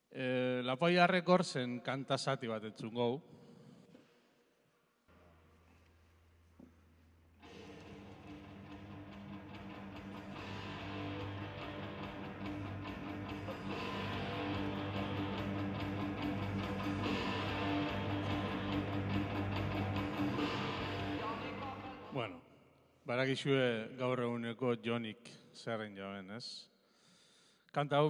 Lapoia Recordsen kanta zati bat entzun gau. Bueno, barakizue gaur eguneko Jonik zerren jaben, ez? Kanta hau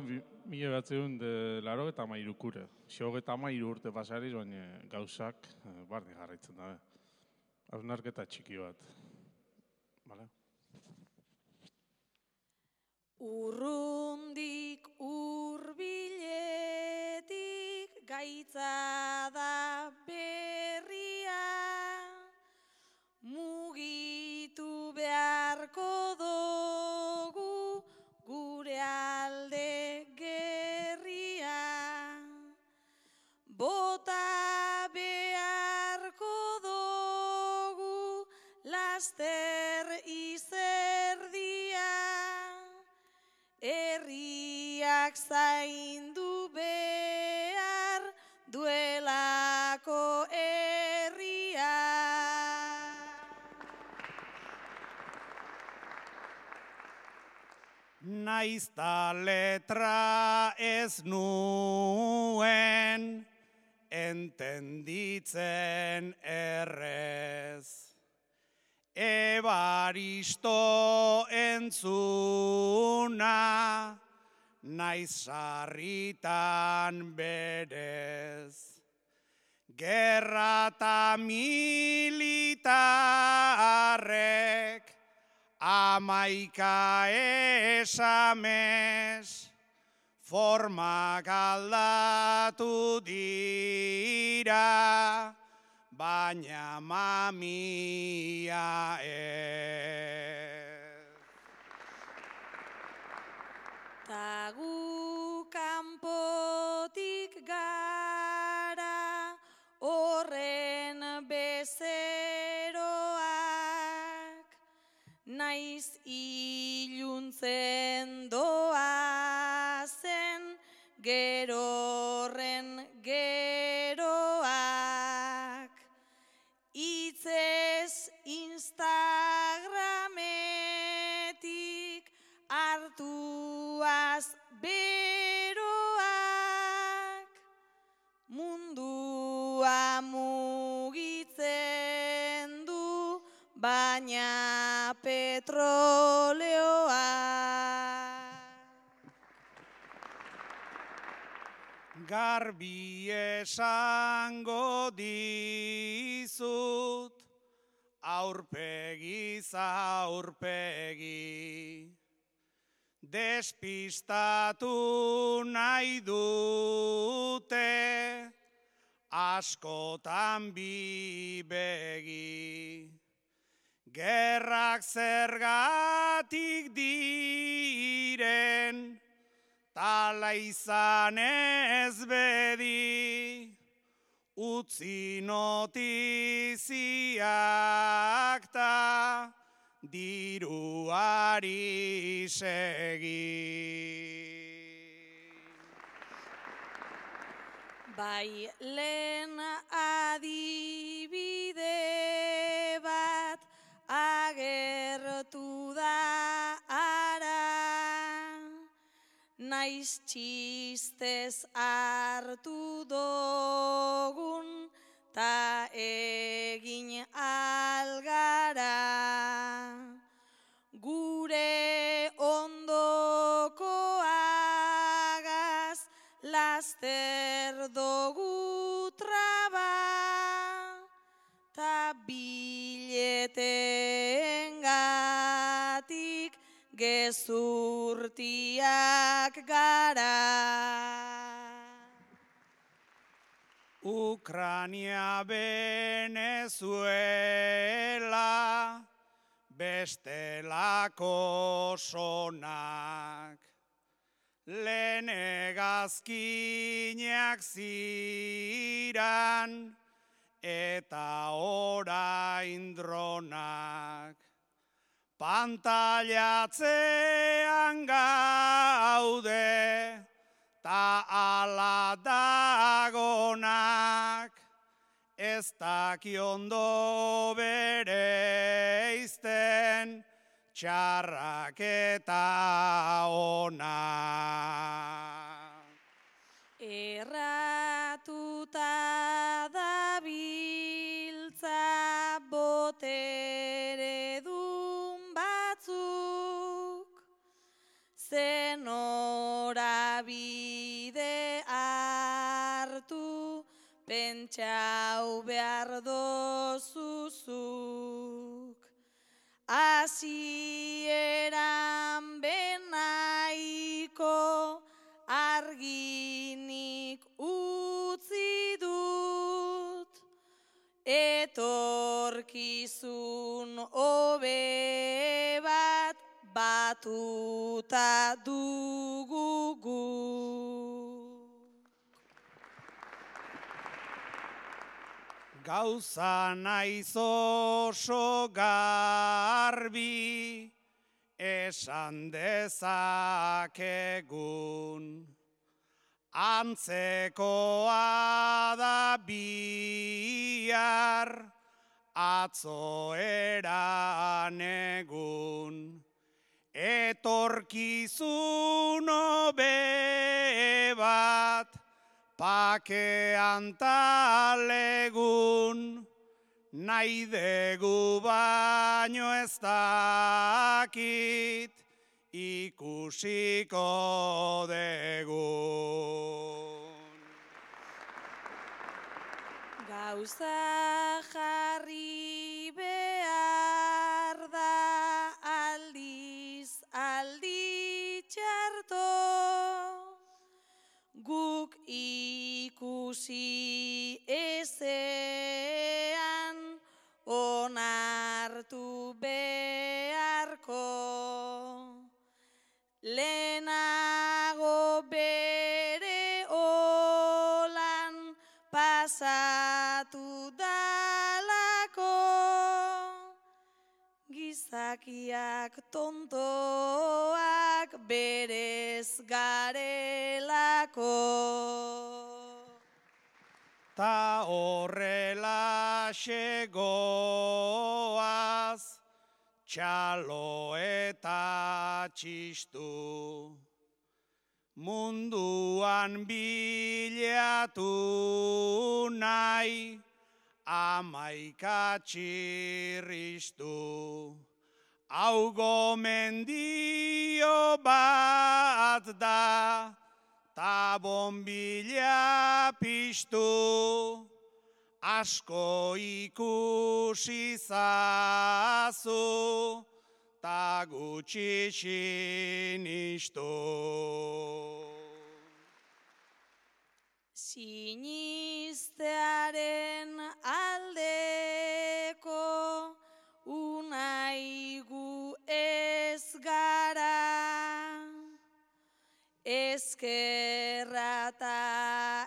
1983 kure. 73 urte pasariz, baina gauzak barne jarraitzen dabe. Hausnarketa txiki bat. Bale? Urrundik hurbiletik gaitza da berria, mugitu beharko dugu gure alde gerria, bota beharko dugu laster izerdia, herriak zaindu behar duelako herria. Naizta letra ez nuen entenditzen errez, Ebaristo entzuna naiz sarritan berez, gerra ta militarrek 11 esamez, formak aldatu dira, baina mamia ez. Ta gu kanpotik gara horren bezeroak, naiz iluntzen doazen gerorren geroak, itzez Instagrametik hartuaz beroak, mundua mugitzen du, baina petroleoa. Garbi esango dizut, aurpegiz aurpegi, despistatu nahi dute, askotan bi begi. Gerrak zergatik diren, tala izan ez bedi, utzi notiziak ta diruari segi. Bai lehen adibide bat agertu da ara, naiz txistez hartu dogun ta egin algara. Gure ondokoagaz laster dogu traba, ta bileteengatik gezurtiak gara. Ukrania, Venezuela, bestelako sonak, lehen hegazkinak ziran, eta orain dronak. Pantailatzean gaude, ta ala dagonak, ez daki ondo bereizten, txarrak eta onak. Erratuta dabiltza boteredun batzuk, zen norabide hartu, pentsau behar dozuzuk. Hasieran benaiko arginik utzi dut, etorkizun hobe bat batuta dugu guk. Gauza naiz oso garbi, esan dezakegun, antzekoa da bihar, atzo eran egun, etorkizun hobe bat, pakean talegun, nahi degu baino ez dakit, ikusiko degun. Gauza jarri behar da aldiz aldi txarto, guk ikusi ezean onartu beharko. Lehenago bere olan pasatu dalako, gizakiak tontoak berez garelako. Ta horrela goaz, txalo eta txistu, munduan bilatu nahi, amaika txirristu. Hau gomendio bat da, ta bombila piztu, asko ikusi zazu, ta gutxi sinistu. Sinistearen aldeko unai gu ez gara, ezkerra ta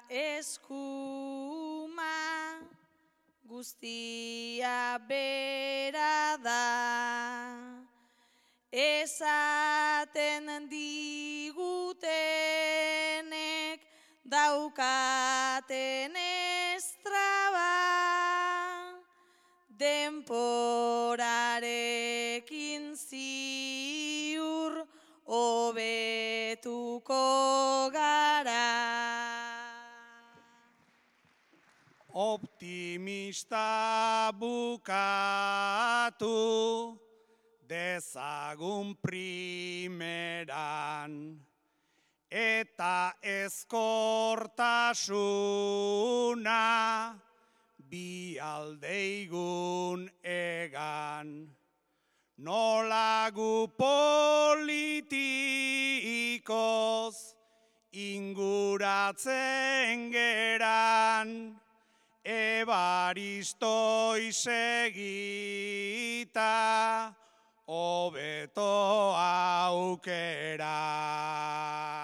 eskuma guztia bera da. Esaten digutenek daukaten estraba, denporarekin ziur hobetuko gara. Optimista bukatu dezagun primeran, eta ezkortasuna bi aldeigun egan. Nola gu politikoz inguratzen geran, Ebaristoi segita, hobeto aukera.